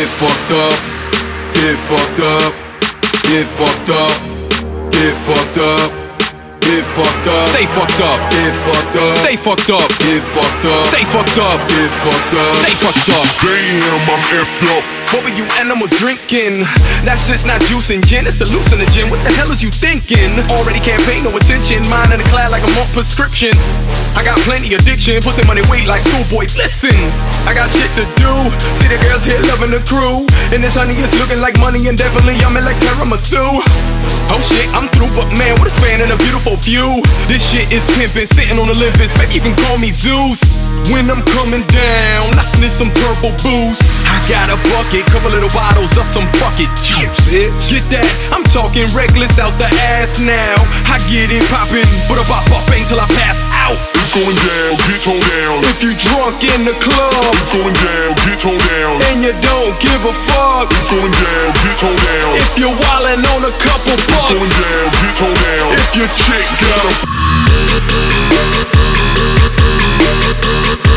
Get fucked up, get fucked up, get fucked up, get fucked up, get fucked up, stay fucked up, get fucked up, stay fucked up, get fucked up, stay fucked up, get fucked up, stay fucked up. Damn, I'm effed up. What were you animals drinking? That's just not juice and gin, it's hallucinogen. What the hell is you thinking? Already can't pay no attention, mine in the cloud like I'm on prescriptions. I got plenty addiction, pussy money weight like schoolboy. Listen, I got shit to do. See the girls here loving the crew, and this honey is looking like money, and definitely I'm in like tiramisu. Oh shit, I'm through, but man, what a span and a beautiful view. This shit is pimpin', sitting on Olympus. Maybe you can call me Zeus. When I'm coming down, I sniff some turbo booze. I got a bucket, couple little bottles of some fucking juice. Bitch, get that? I'm talking reckless out the ass now. I get it poppin', but I pop ain't till I pass out. It's going down, get towed down. If you drunk in the club, It's going down, get towed down. and you don't give a fuck. It's going down, get towed down. If you're wildin' on a couple It's going bucks, down, get towed down. if your chick got a